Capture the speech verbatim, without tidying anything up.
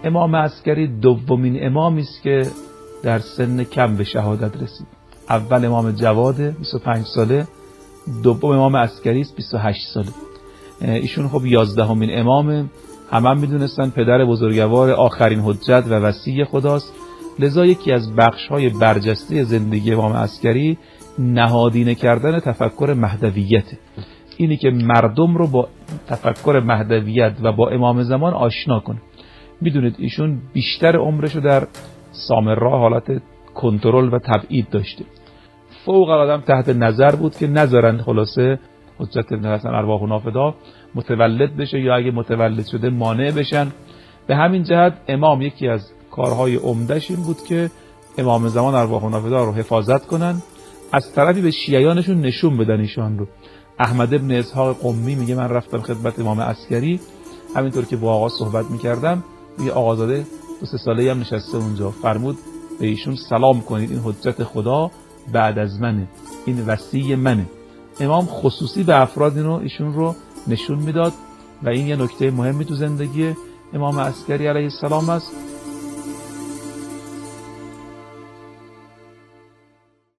امام عسکری دومین امامی است که در سن کم به شهادت رسید. اول امام جواد بیست و پنج ساله، دوم امام عسکری است بیست و هشت ساله. ایشون خب یازدهمین امامه. همه هم میدونستن پدر بزرگوار آخرین حجت و وصی خداست. لذا یکی از بخش‌های برجسته زندگی امام عسکری نهادینه کردن تفکر مهدویته. اینی که مردم رو با تفکر مهدویت و با امام زمان آشنا کنه. میدونید ایشون بیشتر عمرشو در سامرا حالت کنترل و تبعید داشته. فوق العاده تحت نظر بود که نذارن خلاصه حجت ابن حسن ارواح نافدا متولد بشه یا اگه متولد شده مانع بشن. به همین جهت امام یکی از کارهای عمده‌اش این بود که امام زمان ارواح نافدا رو حفاظت کنن، از طرفی به شیعیانشون نشون بدن ایشان رو. احمد ابن اسحاق قمی میگه من رفتم خدمت امام عسکری، همینطور که با آقا صحبت میکردم، میگه آقازاده دو سه ساله‌ای هم نشسته اونجا، فرمود به ایشون سلام کنید، این حجت خدا بعد از منه، این وصی منه. امام خصوصی به افراد اینو ایشون رو نشون میداد و این یه نکته مهمی تو زندگی امام عسکری علیه السلام است.